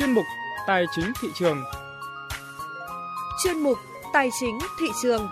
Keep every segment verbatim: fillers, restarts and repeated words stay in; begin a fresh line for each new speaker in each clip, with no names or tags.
chuyên mục Tài chính thị trường.
Chuyên mục Tài chính thị trường.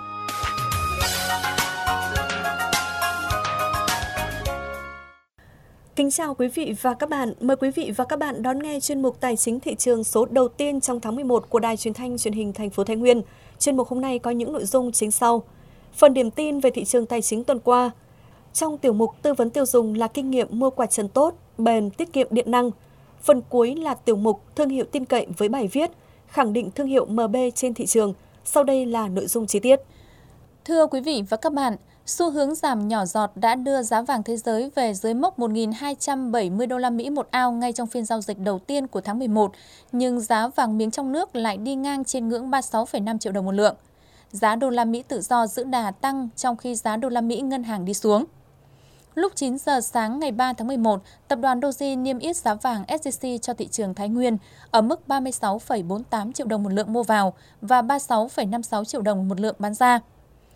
Kính chào quý vị và các bạn. Mời quý vị và các bạn đón nghe chuyên mục Tài chính thị trường số đầu tiên trong tháng mười một của Đài Truyền thanh Truyền hình Thành phố Thái Nguyên. Chuyên mục hôm nay có những nội dung chính sau. Phần điểm tin về thị trường tài chính tuần qua. Trong tiểu mục tư vấn tiêu dùng là kinh nghiệm mua quạt trần tốt, bền, tiết kiệm điện năng. Phần cuối là tiểu mục thương hiệu tin cậy với bài viết khẳng định thương hiệu em bê trên thị trường. Sau đây là nội dung chi tiết.
Thưa quý vị và các bạn, xu hướng giảm nhỏ giọt đã đưa giá vàng thế giới về dưới mốc một nghìn hai trăm bảy mươi đô la Mỹ một ao ngay trong phiên giao dịch đầu tiên của tháng mười một, nhưng giá vàng miếng trong nước lại đi ngang trên ngưỡng ba mươi sáu phẩy năm triệu đồng một lượng. Giá đô la Mỹ tự do giữ đà tăng trong khi giá đô la Mỹ ngân hàng đi xuống. Lúc chín giờ sáng ngày ba tháng mười một, tập đoàn Doji niêm yết giá vàng ét gi xê cho thị trường Thái Nguyên ở mức ba mươi sáu phẩy bốn mươi tám triệu đồng một lượng mua vào và ba mươi sáu phẩy năm mươi sáu triệu đồng một lượng bán ra.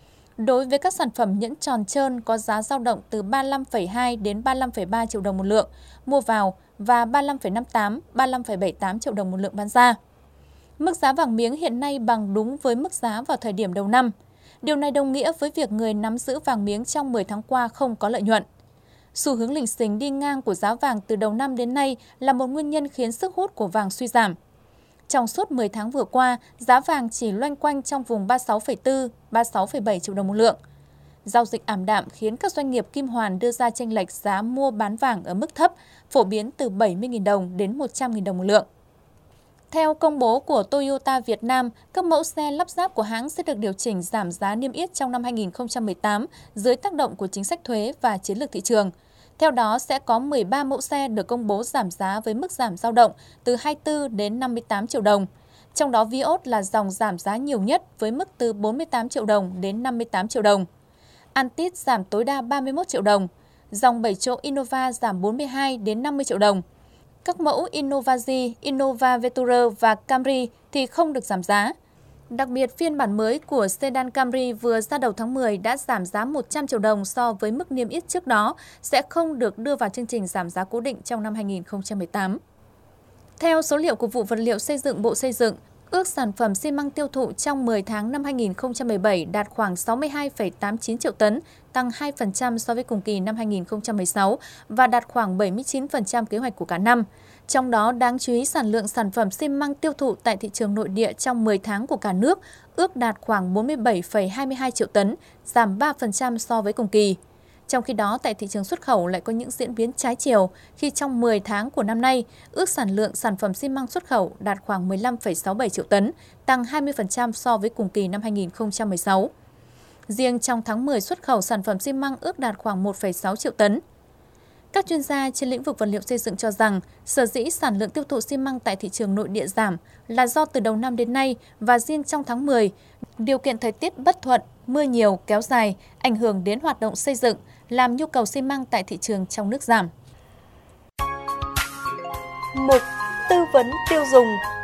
Đối với các sản phẩm nhẫn tròn trơn có giá dao động từ ba mươi lăm phẩy hai đến ba mươi lăm phẩy ba triệu đồng một lượng mua vào và ba mươi lăm phẩy năm mươi tám, ba mươi lăm phẩy bảy mươi tám triệu đồng một lượng bán ra. Mức giá vàng miếng hiện nay bằng đúng với mức giá vào thời điểm đầu năm. Điều này đồng nghĩa với việc người nắm giữ vàng miếng trong mười tháng qua không có lợi nhuận. Xu hướng lình xình đi ngang của giá vàng từ đầu năm đến nay là một nguyên nhân khiến sức hút của vàng suy giảm. Trong suốt mười tháng vừa qua, giá vàng chỉ loanh quanh trong vùng ba mươi sáu phẩy bốn, ba mươi sáu phẩy bảy triệu đồng một lượng. Giao dịch ảm đạm khiến các doanh nghiệp kim hoàn đưa ra chênh lệch giá mua bán vàng ở mức thấp, phổ biến từ bảy mươi nghìn đồng đến một trăm nghìn đồng một lượng. Theo công bố của Toyota Việt Nam, các mẫu xe lắp ráp của hãng sẽ được điều chỉnh giảm giá niêm yết trong năm hai nghìn không trăm mười tám dưới tác động của chính sách thuế và chiến lược thị trường. Theo đó, sẽ có mười ba mẫu xe được công bố giảm giá với mức giảm dao động từ hai mươi tư đến năm mươi tám triệu đồng. Trong đó Vios là dòng giảm giá nhiều nhất với mức từ bốn mươi tám triệu đồng đến năm mươi tám triệu đồng. Altis giảm tối đa ba mươi mốt triệu đồng. Dòng bảy chỗ Innova giảm bốn mươi hai đến năm mươi triệu đồng. Các mẫu Innovazi, Innova Venturer và Camry thì không được giảm giá. Đặc biệt, phiên bản mới của sedan Camry vừa ra đầu tháng mười đã giảm giá một trăm triệu đồng so với mức niêm yết trước đó, sẽ không được đưa vào chương trình giảm giá cố định trong năm hai nghìn không trăm mười tám. Theo số liệu của vụ vật liệu xây dựng Bộ Xây dựng, ước sản phẩm xi măng tiêu thụ trong mười tháng năm hai nghìn không trăm mười bảy đạt khoảng sáu mươi hai phẩy tám mươi chín triệu tấn, tăng hai phần trăm so với cùng kỳ năm hai nghìn không trăm mười sáu và đạt khoảng bảy mươi chín phần trăm kế hoạch của cả năm. Trong đó, đáng chú ý sản lượng sản phẩm xi măng tiêu thụ tại thị trường nội địa trong mười tháng của cả nước ước đạt khoảng bốn mươi bảy phẩy hai mươi hai triệu tấn, giảm ba phần trăm so với cùng kỳ. Trong khi đó, tại thị trường xuất khẩu lại có những diễn biến trái chiều khi trong mười tháng của năm nay, ước sản lượng sản phẩm xi măng xuất khẩu đạt khoảng mười lăm phẩy sáu mươi bảy triệu tấn, tăng hai mươi phần trăm so với cùng kỳ năm hai nghìn không trăm mười sáu. Riêng trong tháng mười, xuất khẩu sản phẩm xi măng ước đạt khoảng một phẩy sáu triệu tấn. Các chuyên gia trên lĩnh vực vật liệu xây dựng cho rằng, sở dĩ sản lượng tiêu thụ xi măng tại thị trường nội địa giảm là do từ đầu năm đến nay và riêng trong tháng mười, điều kiện thời tiết bất thuận, mưa nhiều, kéo dài, ảnh hưởng đến hoạt động xây dựng, làm nhu cầu xi măng tại thị trường trong nước giảm.
Mục tư vấn tiêu dùng.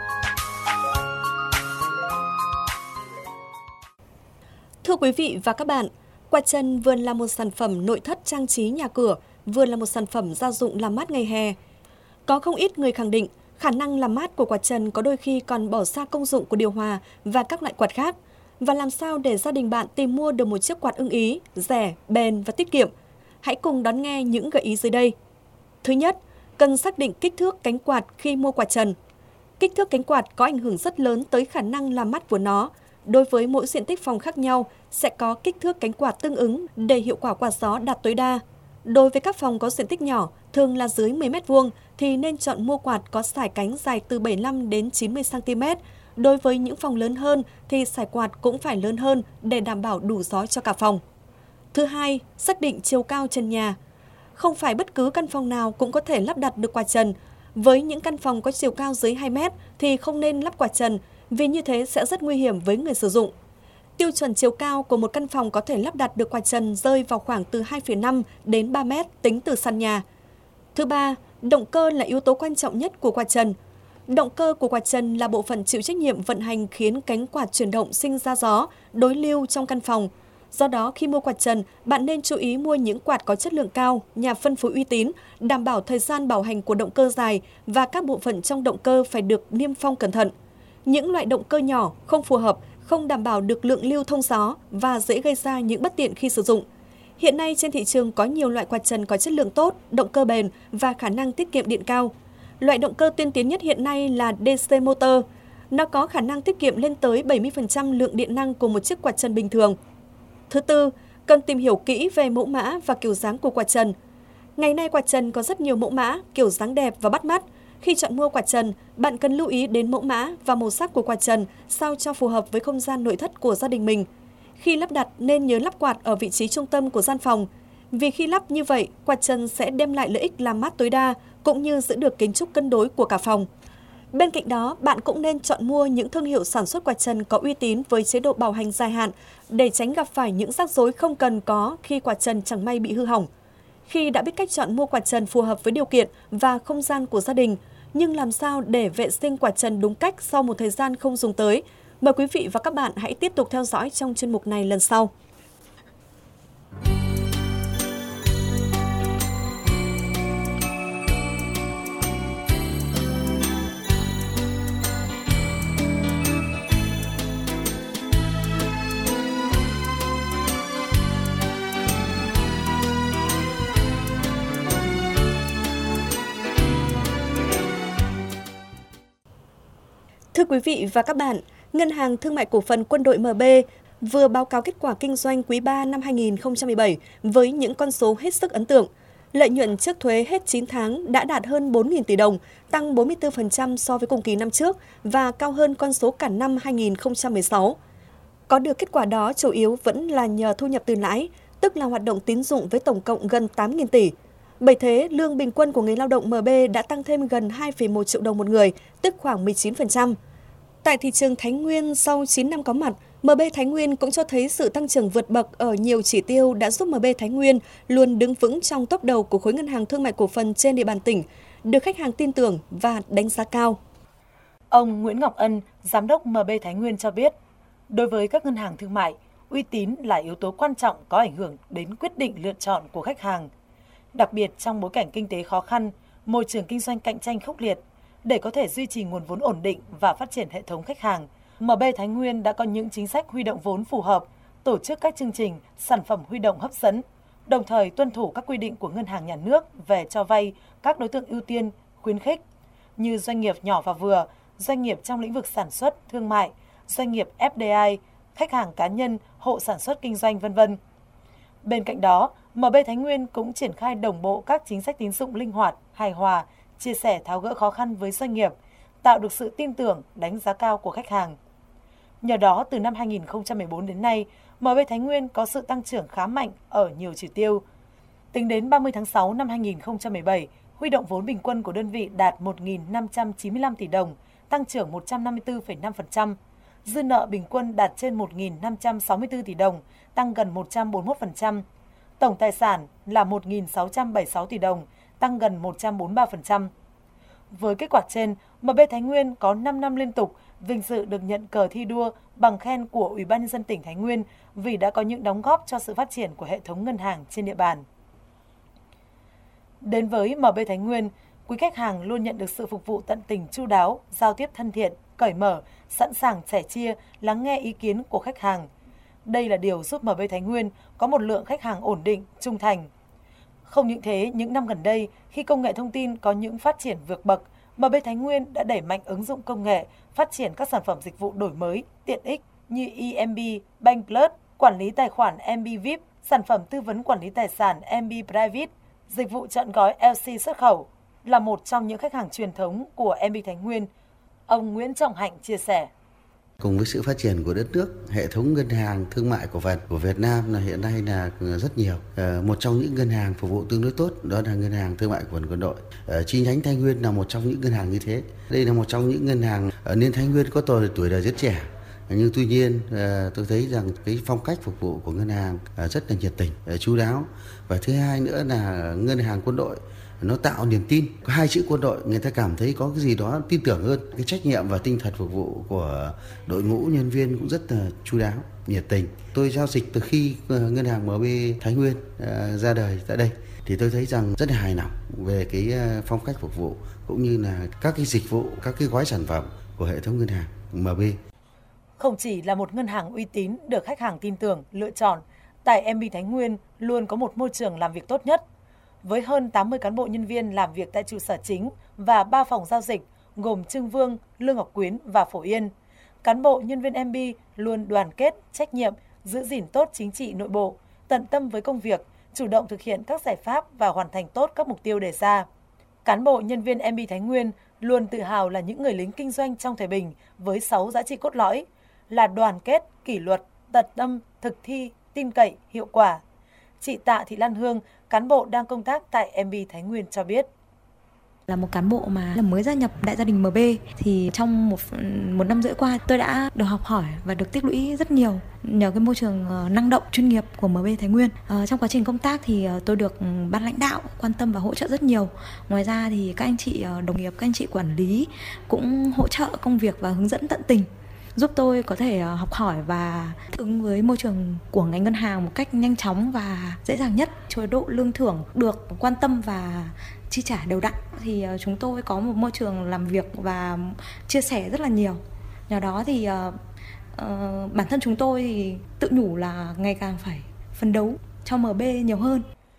Thưa quý vị và các bạn, quạt trần vừa là một sản phẩm nội thất trang trí nhà cửa, vừa là một sản phẩm gia dụng làm mát ngày hè. Có không ít người khẳng định khả năng làm mát của quạt trần có đôi khi còn bỏ xa công dụng của điều hòa và các loại quạt khác. Và làm sao để gia đình bạn tìm mua được một chiếc quạt ưng ý, rẻ, bền và tiết kiệm? Hãy cùng đón nghe những gợi ý dưới đây. Thứ nhất, cần xác định kích thước cánh quạt khi mua quạt trần. Kích thước cánh quạt có ảnh hưởng rất lớn tới khả năng làm mát của nó. Đối với mỗi diện tích phòng khác nhau, sẽ có kích thước cánh quạt tương ứng để hiệu quả quạt gió đạt tối đa. Đối với các phòng có diện tích nhỏ, thường là dưới mười mét vuông, thì nên chọn mua quạt có sải cánh dài từ bảy mươi lăm đến chín mươi xăng ti mét. Đối với những phòng lớn hơn thì sải quạt cũng phải lớn hơn để đảm bảo đủ gió cho cả phòng. Thứ hai, xác định chiều cao trần nhà. Không phải bất cứ căn phòng nào cũng có thể lắp đặt được quạt trần. Với những căn phòng có chiều cao dưới hai mét thì không nên lắp quạt trần, vì như thế sẽ rất nguy hiểm với người sử dụng. Tiêu chuẩn chiều cao của một căn phòng có thể lắp đặt được quạt trần rơi vào khoảng từ hai phẩy năm đến ba mét tính từ sàn nhà. Thứ ba, động cơ là yếu tố quan trọng nhất của quạt trần. Động cơ của quạt trần là bộ phận chịu trách nhiệm vận hành khiến cánh quạt chuyển động sinh ra gió, đối lưu trong căn phòng. Do đó, khi mua quạt trần, bạn nên chú ý mua những quạt có chất lượng cao, nhà phân phối uy tín, đảm bảo thời gian bảo hành của động cơ dài và các bộ phận trong động cơ phải được niêm phong cẩn thận. Những loại động cơ nhỏ không phù hợp, không đảm bảo được lượng lưu thông gió và dễ gây ra những bất tiện khi sử dụng. Hiện nay trên thị trường có nhiều loại quạt trần có chất lượng tốt, động cơ bền và khả năng tiết kiệm điện cao. Loại động cơ tiên tiến nhất hiện nay là đê xê motor. Nó có khả năng tiết kiệm lên tới bảy mươi phần trăm lượng điện năng của một chiếc quạt trần bình thường. Thứ tư, cần tìm hiểu kỹ về mẫu mã và kiểu dáng của quạt trần. Ngày nay quạt trần có rất nhiều mẫu mã, kiểu dáng đẹp và bắt mắt. Khi chọn mua quạt trần, bạn cần lưu ý đến mẫu mã và màu sắc của quạt trần sao cho phù hợp với không gian nội thất của gia đình mình. Khi lắp đặt nên nhớ lắp quạt ở vị trí trung tâm của gian phòng. Vì khi lắp như vậy, quạt trần sẽ đem lại lợi ích làm mát tối đa cũng như giữ được kiến trúc cân đối của cả phòng. Bên cạnh đó, bạn cũng nên chọn mua những thương hiệu sản xuất quạt trần có uy tín với chế độ bảo hành dài hạn để tránh gặp phải những rắc rối không cần có khi quạt trần chẳng may bị hư hỏng. Khi đã biết cách chọn mua quạt trần phù hợp với điều kiện và không gian của gia đình, nhưng làm sao để vệ sinh quạt trần đúng cách sau một thời gian không dùng tới, mời quý vị và các bạn hãy tiếp tục theo dõi trong chuyên mục này lần sau. Thưa quý vị và các bạn, Ngân hàng Thương mại Cổ phần Quân đội em bê vừa báo cáo kết quả kinh doanh quý ba năm hai nghìn không trăm mười bảy với những con số hết sức ấn tượng. Lợi nhuận trước thuế hết chín tháng đã đạt hơn bốn nghìn tỷ đồng, tăng bốn mươi tư phần trăm so với cùng kỳ năm trước và cao hơn con số cả năm hai nghìn không trăm mười sáu. Có được kết quả đó chủ yếu vẫn là nhờ thu nhập từ lãi, tức là hoạt động tín dụng với tổng cộng gần tám nghìn tỷ. Bởi thế, lương bình quân của người lao động em bê đã tăng thêm gần hai phẩy một triệu đồng một người, tức khoảng mười chín phần trăm. Tại thị trường Thái Nguyên, sau chín năm có mặt, em bê Thái Nguyên cũng cho thấy sự tăng trưởng vượt bậc ở nhiều chỉ tiêu đã giúp em bê Thái Nguyên luôn đứng vững trong top đầu của khối ngân hàng thương mại cổ phần trên địa bàn tỉnh, được khách hàng tin tưởng và đánh giá cao.
Ông Nguyễn Ngọc Ân, Giám đốc em bê Thái Nguyên cho biết, đối với các ngân hàng thương mại, uy tín là yếu tố quan trọng có ảnh hưởng đến quyết định lựa chọn của khách hàng. Đặc biệt trong bối cảnh kinh tế khó khăn, môi trường kinh doanh cạnh tranh khốc liệt, để có thể duy trì nguồn vốn ổn định và phát triển hệ thống khách hàng, em bê Thái Nguyên đã có những chính sách huy động vốn phù hợp, tổ chức các chương trình, sản phẩm huy động hấp dẫn, đồng thời tuân thủ các quy định của Ngân hàng Nhà nước về cho vay các đối tượng ưu tiên, khuyến khích như doanh nghiệp nhỏ và vừa, doanh nghiệp trong lĩnh vực sản xuất, thương mại, doanh nghiệp ép đê i, khách hàng cá nhân, hộ sản xuất kinh doanh, vân vân. Bên cạnh đó, em bê Thái Nguyên cũng triển khai đồng bộ các chính sách tín dụng linh hoạt, hài hòa, chia sẻ tháo gỡ khó khăn với doanh nghiệp, tạo được sự tin tưởng, đánh giá cao của khách hàng. Nhờ đó, từ năm hai nghìn không trăm mười bốn đến nay, em bê Thái Nguyên có sự tăng trưởng khá mạnh ở nhiều chỉ tiêu. Tính đến ba mươi tháng sáu năm hai nghìn không trăm mười bảy, huy động vốn bình quân của đơn vị đạt một nghìn năm trăm chín mươi lăm tỷ đồng, tăng trưởng một trăm năm mươi tư phẩy năm phần trăm. Dư nợ bình quân đạt trên một nghìn năm trăm sáu mươi tư tỷ đồng, tăng gần một trăm bốn mươi mốt phần trăm. Tổng tài sản là một nghìn sáu trăm bảy mươi sáu tỷ đồng, tăng gần một trăm bốn mươi ba phần trăm. Với kết quả trên, em bê Thái Nguyên có năm năm liên tục vinh dự được nhận cờ thi đua bằng khen của Ủy ban nhân dân tỉnh Thái Nguyên vì đã có những đóng góp cho sự phát triển của hệ thống ngân hàng trên địa bàn. Đến với em bê Thái Nguyên, quý khách hàng luôn nhận được sự phục vụ tận tình chu đáo, giao tiếp thân thiện, cởi mở, sẵn sàng sẻ chia, lắng nghe ý kiến của khách hàng. Đây là điều giúp em bê Thái Nguyên có một lượng khách hàng ổn định, trung thành. Không những thế, những năm gần đây, khi công nghệ thông tin có những phát triển vượt bậc, em bê Thái Nguyên đã đẩy mạnh ứng dụng công nghệ, phát triển các sản phẩm dịch vụ đổi mới, tiện ích như e em bê Bank Plus, quản lý tài khoản em bê vê i pê, sản phẩm tư vấn quản lý tài sản em bê Private, dịch vụ trọn gói lờ xê xuất khẩu, là một trong những khách hàng truyền thống của em bê Thái Nguyên. Ông Nguyễn Trọng Hạnh chia sẻ.
Cùng với sự phát triển của đất nước, hệ thống ngân hàng thương mại cổ phần của Việt Nam là hiện nay là rất nhiều. Một trong những ngân hàng phục vụ tương đối tốt đó là ngân hàng thương mại cổ phần Quân đội. Chi nhánh Thái Nguyên là một trong những ngân hàng như thế. Đây là một trong những ngân hàng nên Thái Nguyên có tuổi tuổi đời rất trẻ. Nhưng tuy nhiên tôi thấy rằng cái phong cách phục vụ của ngân hàng rất là nhiệt tình, chu đáo. Và thứ hai nữa là ngân hàng Quân đội nó tạo niềm tin. Có hai chữ quân đội, người ta cảm thấy có cái gì đó tin tưởng hơn. Cái trách nhiệm và tinh thần phục vụ của đội ngũ nhân viên cũng rất là chu đáo, nhiệt tình. Tôi giao dịch từ khi ngân hàng em bê Thái Nguyên ra đời tại đây thì tôi thấy rằng rất là hài lòng về cái phong cách phục vụ cũng như là các cái dịch vụ, các cái gói sản phẩm của hệ thống ngân hàng em bê.
Không chỉ là một ngân hàng uy tín được khách hàng tin tưởng, lựa chọn, tại em bê Thái Nguyên luôn có một môi trường làm việc tốt nhất. Với hơn tám mươi cán bộ nhân viên làm việc tại trụ sở chính và ba phòng giao dịch gồm Trưng Vương, Lương Ngọc Quyến và Phổ Yên, cán bộ nhân viên em bê luôn đoàn kết, trách nhiệm, giữ gìn tốt chính trị nội bộ, tận tâm với công việc, chủ động thực hiện các giải pháp và hoàn thành tốt các mục tiêu đề ra. Cán bộ nhân viên em bê Thái Nguyên luôn tự hào là những người lính kinh doanh trong thời bình với sáu giá trị cốt lõi là đoàn kết, kỷ luật, tận tâm, thực thi, tin cậy, hiệu quả. Chị Tạ Thị Lan Hương, cán bộ đang công tác tại em bê Thái Nguyên cho biết.
Là một cán bộ mà mới gia nhập đại gia đình em bê thì trong một, một năm rưỡi qua tôi đã được học hỏi và được tích lũy rất nhiều nhờ cái môi trường năng động chuyên nghiệp của em bê Thái Nguyên. À, trong quá trình công tác thì tôi được ban lãnh đạo quan tâm và hỗ trợ rất nhiều. Ngoài ra thì các anh chị đồng nghiệp, các anh chị quản lý cũng hỗ trợ công việc và hướng dẫn tận tình, giúp tôi có thể học hỏi và thích ứng với môi trường của ngành ngân hàng một cách nhanh chóng và dễ dàng nhất. Chế độ lương thưởng được quan tâm và chi trả đều đặn thì chúng tôi có một môi trường làm việc và chia sẻ rất là nhiều. Nhờ đó thì uh, uh, bản thân chúng tôi thì tự nhủ là ngày càng phải phấn đấu cho em bê nhiều hơn.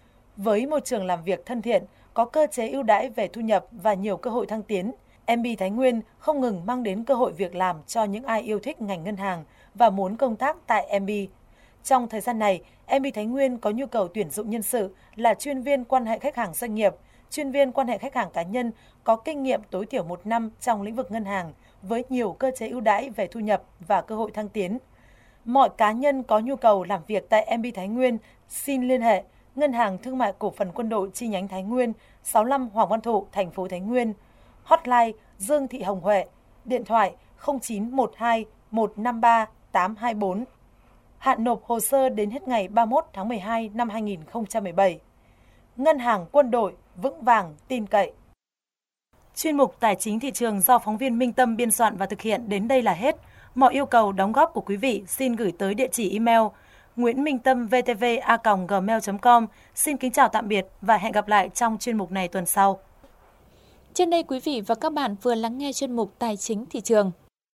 Với môi trường làm việc thân thiện, có cơ chế ưu đãi về thu nhập và nhiều cơ hội thăng tiến, em bê Thái Nguyên không ngừng mang đến cơ hội việc làm cho những ai yêu thích ngành ngân hàng và muốn công tác tại em bê. Trong thời gian này, em bê Thái Nguyên có nhu cầu tuyển dụng nhân sự là chuyên viên quan hệ khách hàng doanh nghiệp, chuyên viên quan hệ khách hàng cá nhân có kinh nghiệm tối thiểu một năm trong lĩnh vực ngân hàng với nhiều cơ chế ưu đãi về thu nhập và cơ hội thăng tiến. Mọi cá nhân có nhu cầu làm việc tại em bê Thái Nguyên xin liên hệ Ngân hàng Thương mại Cổ phần Quân đội chi nhánh Thái Nguyên, sáu mươi lăm Hoàng Văn Thụ, thành phố Thái Nguyên. Hotline Dương Thị Hồng Huệ, điện thoại không chín một hai một năm ba tám hai bốn. Hạn nộp hồ sơ đến hết ngày ba mươi mốt tháng mười hai năm hai nghìn không trăm mười bảy. Ngân hàng Quân đội vững vàng, tin cậy. Chuyên mục Tài chính thị trường do phóng viên Minh Tâm biên soạn và thực hiện đến đây là hết. Mọi yêu cầu đóng góp của quý vị xin gửi tới địa chỉ email nguyễn minh tâm v t v a còng gmail chấm com. Xin kính chào tạm biệt và hẹn gặp lại trong chuyên mục này tuần sau.
Trên đây quý vị và các bạn vừa lắng nghe chuyên mục Tài chính thị trường.